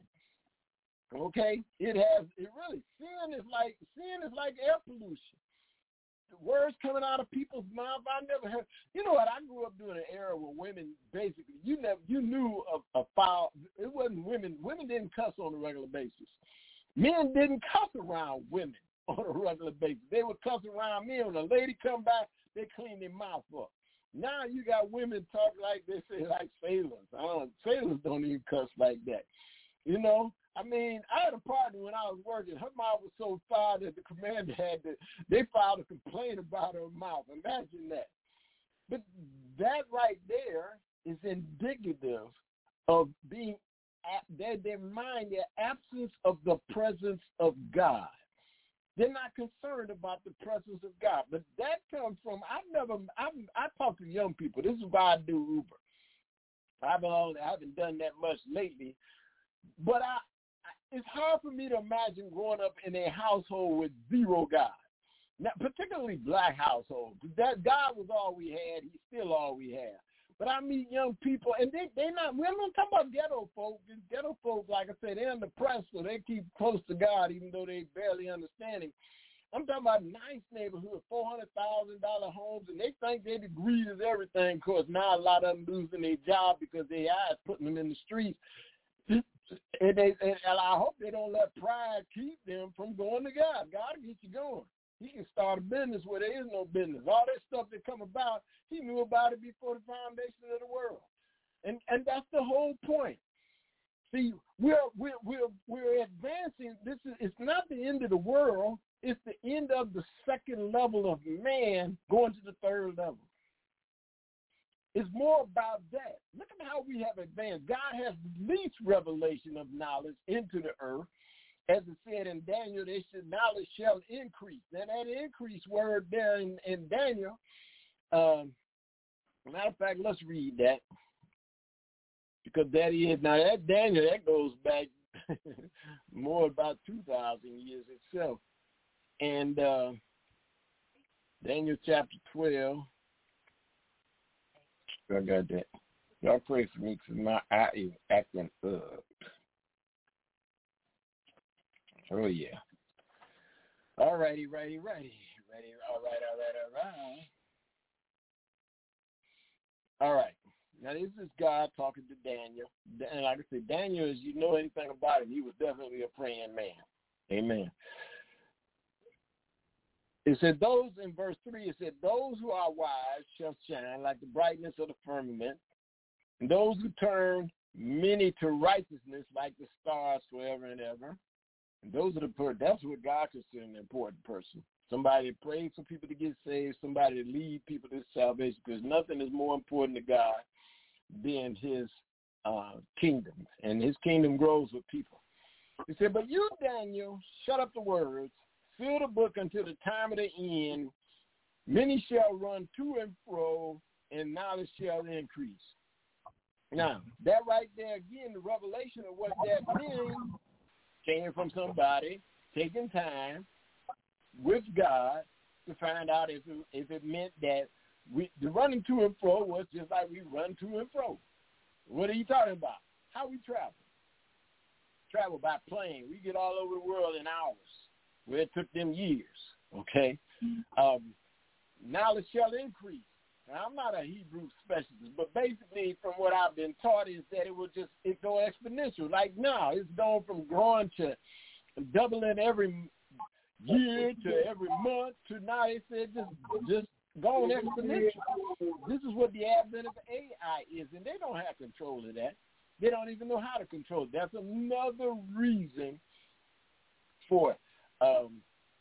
Okay? It has, it really, sin is like, sin is like air pollution. The words coming out of people's mouths, I never heard. You know what? I grew up during an era where women basically, you never, you knew a, a foul. It wasn't women. Women didn't cuss on a regular basis. Men didn't cuss around women on a regular basis. They would cuss around men. When a lady come back, they clean their mouth up. Now you got women talk like they say like sailors. I don't, sailors don't even cuss like that. You know, I mean, I had a partner when I was working. Her mouth was so foul that the commander had to, they filed a complaint about her mouth. Imagine that. But that right there is indicative of being, their, their mind, their absence of the presence of God. They're not concerned about the presence of God. But that comes from, I've never, I've, I talk to young people. This is why I do Uber. I've only, I haven't done that much lately. But I, I, it's hard for me to imagine growing up in a household with zero God. Now, particularly black households. That God was all we had. He's still all we have. But I meet young people, and they they not. We're not talking about ghetto folk. Ghetto folk, like I said, they're in the press, so they keep close to God, even though they barely understand Him. I'm talking about nice neighborhood, four hundred thousand dollar homes, and they think their degree is everything. Of course, now a lot of them losing their job because their eyes putting them in the streets. And they and I hope they don't let pride keep them from going to God. God will get you going. He can start a business where there is no business. All that stuff that come about, he knew about it before the foundation of the world. And and that's the whole point. See, we're we're we're we're advancing. This is it's not the end of the world, it's the end of the second level of man going to the third level. It's more about that. Look at how we have advanced. God has released revelation of knowledge into the earth. As it said in Daniel, they said knowledge shall increase. Now that increase word there in, in Daniel, um, matter of fact, let's read that. Because that is, now that Daniel, that goes back more about two thousand years itself. And uh, Daniel chapter twelve, I got that. Y'all pray for me because my eye is acting up. Oh, yeah. All righty, righty, righty. Ready, all right, all right, all right. All right. Now, this is God talking to Daniel. And like I said, Daniel, as you know anything about him, he was definitely a praying man. Amen. It said, those, in verse three, it said, those who are wise shall shine like the brightness of the firmament, and those who turn many to righteousness like the stars forever and ever. And those are the, that's what God considers an important person. Somebody that prays for people to get saved, somebody to lead people to salvation, because nothing is more important to God than his uh, kingdom. And his kingdom grows with people. He said, but you, Daniel, shut up the words, seal the book until the time of the end. Many shall run to and fro, and knowledge shall increase. Now, that right there, again, the revelation of what that means came from somebody taking time with God to find out if it, if it meant that we, the running to and fro was just like we run to and fro. What are you talking about? How we travel? Travel by plane. We get all over the world in hours, where it took them years, okay? Um, knowledge shall increase. Now, I'm not a Hebrew specialist, but basically from what I've been taught is that it will just it go exponential. Like now, it's going from growing to doubling every year to every month to now it said just just going exponential. This is what the advent of A I is, and they don't have control of that. They don't even know how to control it. That's another reason forth. Um,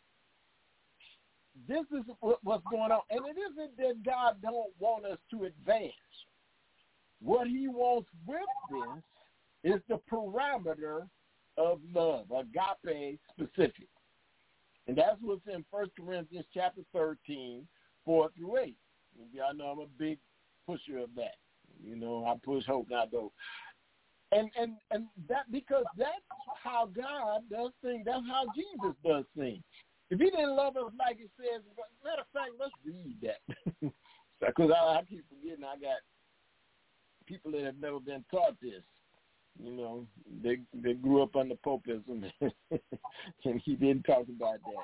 this is what, what's going on. And it isn't that God don't want us to advance. What he wants with this is the parameter of love, agape specific. And that's what's in First Corinthians chapter thirteen, four through eight. Y'all know I'm a big pusher of that. You know, I push hope, not hope. And and and that because that's how God does things. That's how Jesus does things. If he didn't love us like it says, matter of fact, let's read that. Because I, I keep forgetting I got people that have never been taught this. You know, they they grew up under popism, and he didn't talk about that.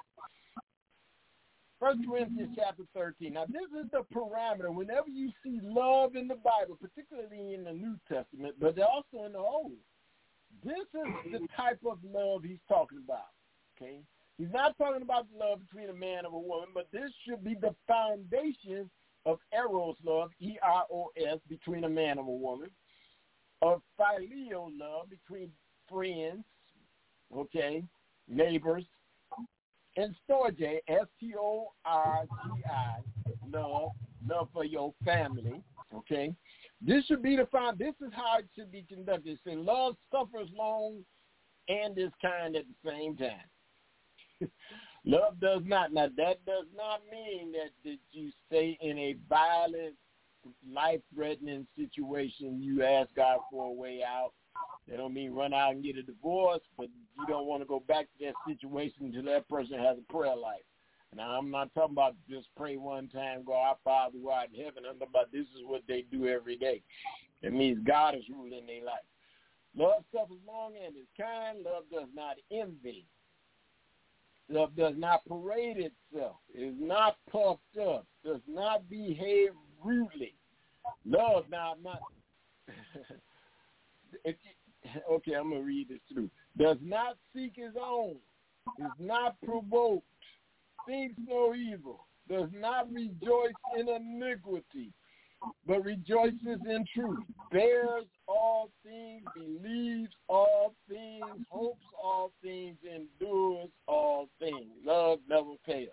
First Corinthians chapter thirteen. Now, this is the parameter. Whenever you see love in the Bible, particularly in the New Testament, but also in the Old, this is the type of love he's talking about, okay? He's not talking about the love between a man and a woman, but this should be the foundation of eros love, E R O S, between a man and a woman, of phileo love between friends, okay, neighbors, and storge, S T O R G I, love, love for your family, okay? This should be the found. This is how it should be conducted. It says love suffers long and is kind at the same time. Love does not. Now, that does not mean that, that you stay in a violent, life-threatening situation. You ask God for a way out. That don't mean run out and get a divorce, but you don't want to go back to that situation until that person has a prayer life. Now, I'm not talking about just pray one time, go, our Father who art in heaven. I'm talking about this is what they do every day. It means God is ruling their life. Love suffers long and is kind. Love does not envy. Love does not parade itself, is not puffed up, does not behave rudely. Love, now, I'm not, it, okay, I'm going to read this through. Does not seek his own, is not provoked, thinks no evil, does not rejoice in iniquity, but rejoices in truth, bears all things, believes all things, hopes all things, endures all things. Love never fails.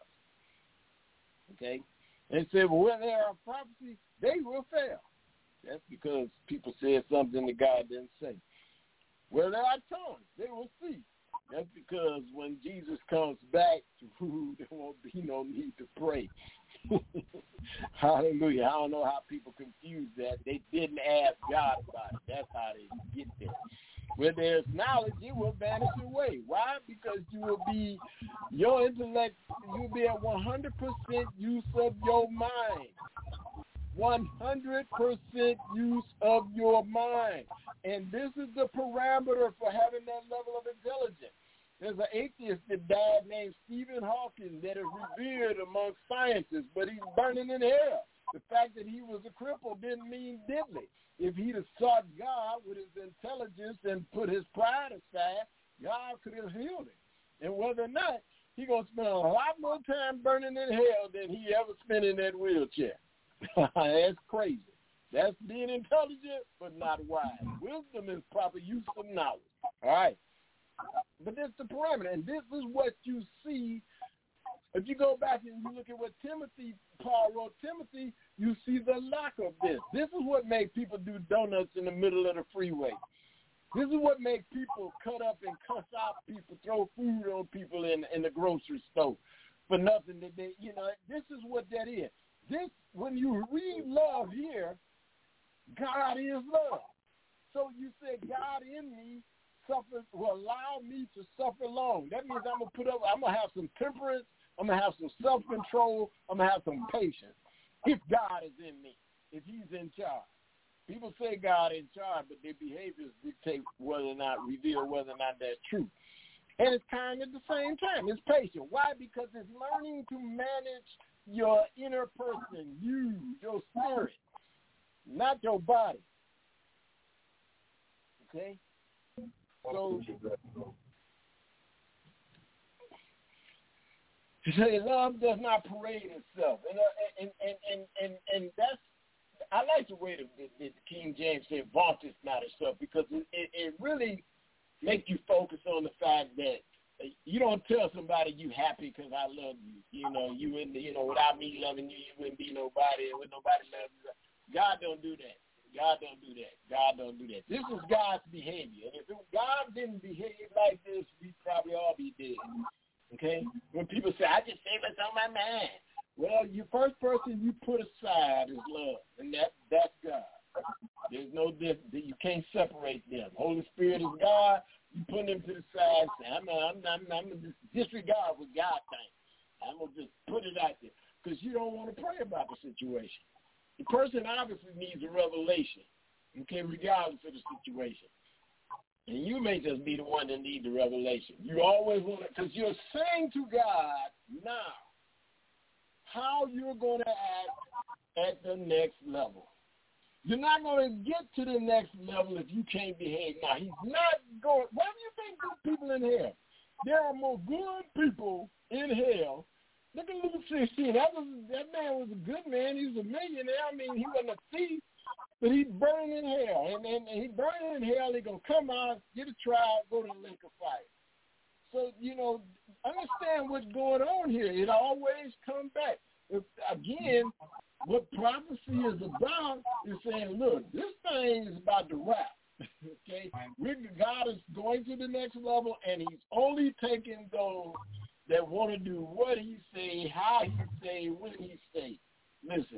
Okay? And said, well, when there are prophecies, they will fail. That's because people said something that God didn't say. Where there are tongues, they will cease. That's because when Jesus comes back, there won't be no need to pray. Hallelujah. I don't know how people confuse that. They didn't ask God about it. That's how they get there. Where there's knowledge, it will vanish away. Why? Because you will be, your intellect, you'll be at one hundred percent use of your mind. one hundred percent use of your mind. And this is the parameter for having that level of intelligence. There's an atheist that died named Stephen Hawking that is revered among scientists, but he's burning in hell. The fact that he was a cripple didn't mean diddly. If he'd have sought God with his intelligence and put his pride aside, God could have healed him. And whether or not, he's going to spend a lot more time burning in hell than he ever spent in that wheelchair. That's crazy. That's being intelligent, but not wise. Wisdom is proper use of knowledge. All right. But this is the parameter, and this is what you see. If you go back and you look at what Timothy, Paul wrote Timothy, you see the lack of this. This is what made people do donuts in the middle of the freeway. This is what made people cut up and cuss out people, throw food on people in, in the grocery store for nothing. That they, you know, this is what that is. This, when you read love here, God is love. So you say God in me suffer, will allow me to suffer long. That means I'm gonna put up. I'm gonna have some temperance. I'm gonna have some self-control. I'm gonna have some patience. If God is in me, if He's in charge. People say God in charge, but their behaviors dictate whether or not reveal whether or not that's true. And it's kind at the same time. It's patient. Why? Because it's learning to manage your inner person, you, your spirit, not your body. Okay. So, you say love does not parade itself, and uh, and, and and and and that's, I like the way that the King James said, "Vaunt is not itself," because it, it, it really makes you focus on the fact that you don't tell somebody you happy because I love you. You know, you wouldn't, you know, without me loving you, you wouldn't be nobody, and with nobody loving you. God don't do that. God don't do that. God don't do that. This is God's behavior. And if God didn't behave like this, we'd probably all be dead. Okay? When people say, I just say what's on my mind. Well, your first person you put aside is love, and that that's God. There's no difference. You can't separate them. Holy Spirit is God. You put them to the side and say, I'm I'm I'm, I'm going to disregard what God thinks. I'm going to just put it out there because you don't want to pray about the situation. The person obviously needs a revelation, okay, regardless of the situation. And you may just be the one that needs the revelation. You always want to, because you're saying to God now how you're going to act at the next level. You're not going to get to the next level if you can't behave. Now, he's not going, why do you think good people in hell? There are more good people in hell. Look at Luke sixteen. That was that man was a good man. He was a millionaire. I mean, he wasn't a thief, but he burned in hell. And, and, and he burned in hell. He's going to come out, get a trial, go to the lake of fire. So, you know, understand what's going on here. It always comes back. If, again, what prophecy is about is saying, look, this thing is about to wrap. Okay? God is going to the next level, and he's only taking those that want to do what he say, how he say, when he say. Listen,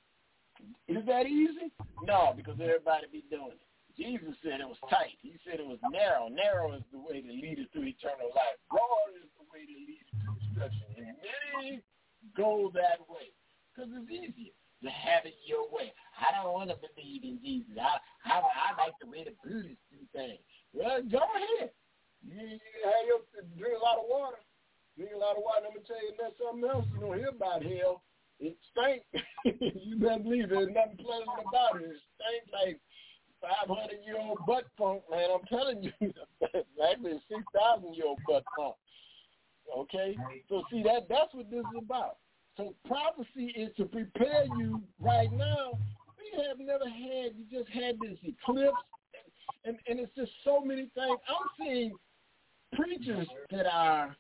is that easy? No, because everybody be doing it. Jesus said it was tight. He said it was narrow. Narrow is the way to lead us to eternal life. Broad is the way to lead us to destruction. And many go that way because it's easier to have it your way. I don't want to believe in Jesus. I, I, I like the way the Buddhists do things. Well, go ahead. You, you have your, drink a lot of water. Drink a lot of water. I'm going to tell you that's something else you don't hear about hell. It stinks. You better believe there's nothing pleasant about it. It stinks like five hundred year old butt funk, man. I'm telling you. Actually, a six thousand year old butt funk. Okay? So, see, that that's what this is about. So, prophecy is to prepare you right now. We have never had, you just had this eclipse, and, and it's just so many things. I'm seeing preachers that are,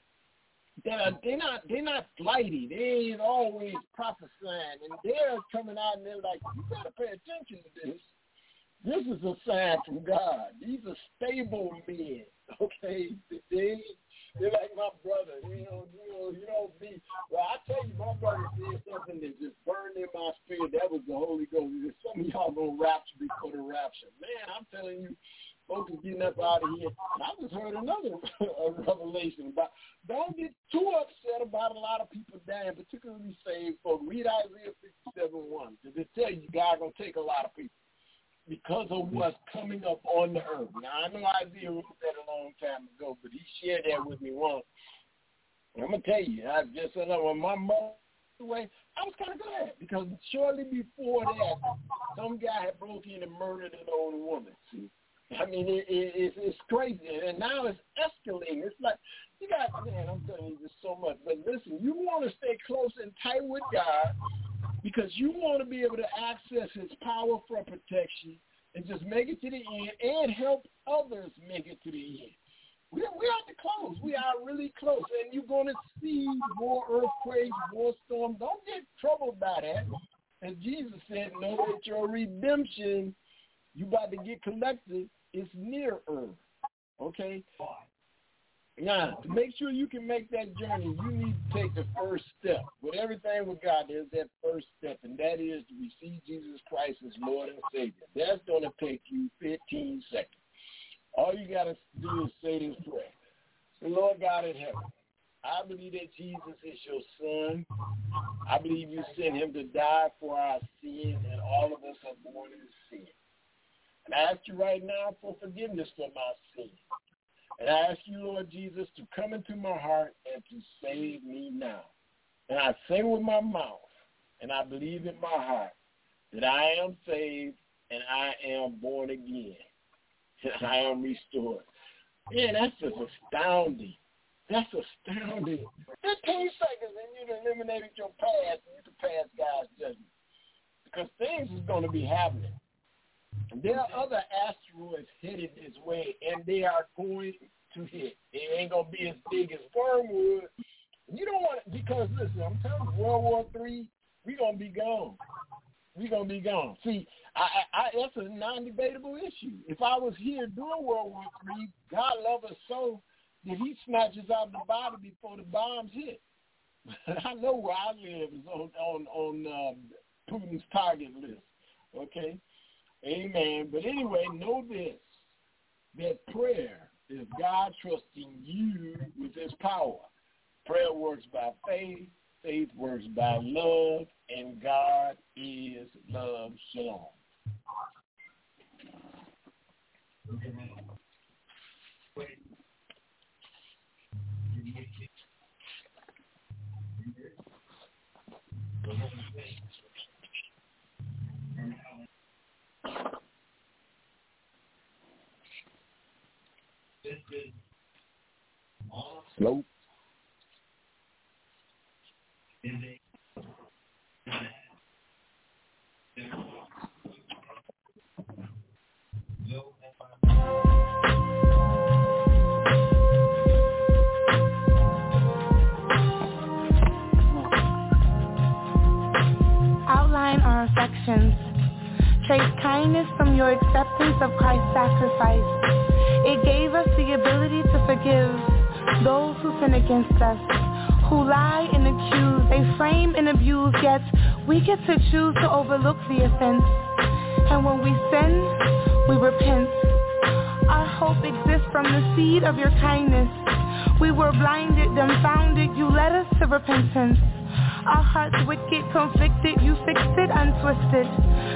that are, they're not, they're not flighty. They ain't always prophesying, and they're coming out and they're like, you got to pay attention to this. This is a sign from God. These are stable men, okay? They, they're like my brother. You know, you know, you don't be. Well, I tell you, my brother said something that just burned in my spirit. That was the Holy Ghost. Some of y'all gonna rapture before the rapture. Man, I'm telling you, folks are getting up out of here. And I just heard another revelation about. Don't get too upset about a lot of people dying, particularly saved folks. Read Isaiah fifty-seven one. Because it tell you God gonna take a lot of people because of what's coming up on the earth. Now, I know Isaiah wrote that a long time ago, but he shared that with me once. I'm going to tell you, I just said that when my mother passed away, I was kind of glad because shortly before that, some guy had broke in and murdered an old woman. See? I mean, it, it, it's, it's crazy, and now it's escalating. It's like, you got, man, I'm telling you this so much. But listen, you want to stay close and tight with God, because you want to be able to access his power for protection and just make it to the end and help others make it to the end. We are, we are at the close. We are really close. And you're going to see more earthquakes, more storms. Don't get troubled by that. As Jesus said, know that your redemption, you about to get collected, is near earth. Okay? Now, to make sure you can make that journey, you need to take the first step. With everything with God, there's that first step, and that is to receive Jesus Christ as Lord and Savior. That's going to take you fifteen seconds. All you got to do is say this prayer. Say, Lord God in heaven, I believe that Jesus is your son. I believe you sent him to die for our sins, and all of us are born in sin. And I ask you right now for forgiveness for my sins. And I ask you, Lord Jesus, to come into my heart and to save me now. And I say with my mouth, and I believe in my heart, that I am saved and I am born again. And I am restored. Man, that's just astounding. That's astounding. fifteen seconds and you've eliminated your past and you can pass God's judgment. Because things is going to be happening. There are other asteroids headed this way, and they are going to hit. It ain't going to be as big as Wormwood. You don't want it, because, listen, I'm telling you, World War Three, we're going to be gone. We're going to be gone. See, I, I, I, that's a non-debatable issue. If I was here during World War Three, God loved us so that he snatches out the body before the bombs hit. I know where I live is on, on, on um, Putin's target list. Okay? Amen. But anyway, know this, that prayer is God trusting you with his power. Prayer works by faith, faith works by love, and God is love. Shalom. Slow. Outline our affections. Trace kindness from your acceptance of Christ's sacrifice. It gave us the ability to forgive those who sin against us, who lie and accuse, they frame and abuse, yet we get to choose to overlook the offense. And when we sin, we repent. Our hope exists from the seed of your kindness. We were blinded, dumbfounded, you led us to repentance. Our hearts wicked, conflicted, you fixed it, untwisted,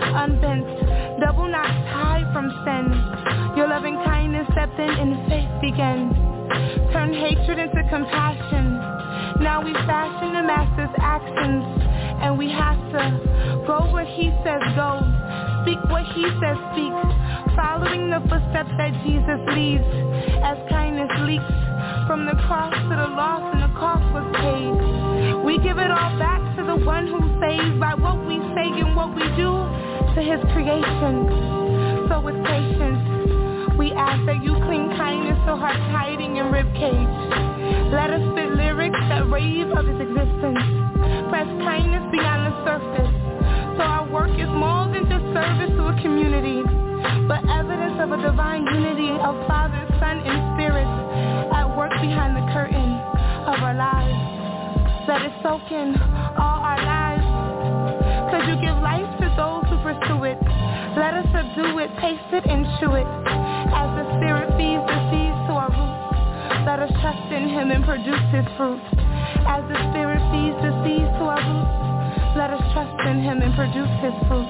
unbent, double knot tied from sin. Your loving kindness stepped in and faith began. Turn hatred into compassion. Now we fashion the master's actions, and we have to go where he says go, speak what he says speak, following the footsteps that Jesus leads, as kindness leaks from the cross to the lost and the cost was paid. We give it all back to the one who saves by what we say and what we do to his creation. So with patience, we ask that you cling kindness to hearts hiding in ribcage. Let us spit lyrics that rave of his existence. Press kindness beyond the surface, so our work is more than just service to a community, but evidence of a divine unity of Father, Son, and Spirit at work behind the curtain of our lives. Let it soak in all our lives, cause you give life to those who pursue it. Let us subdue it, taste it, and chew it, as the Spirit feeds the seeds to our roots. Let us trust in him and produce his fruit. As the Spirit feeds the seeds to our roots, let us trust in him and produce his fruit.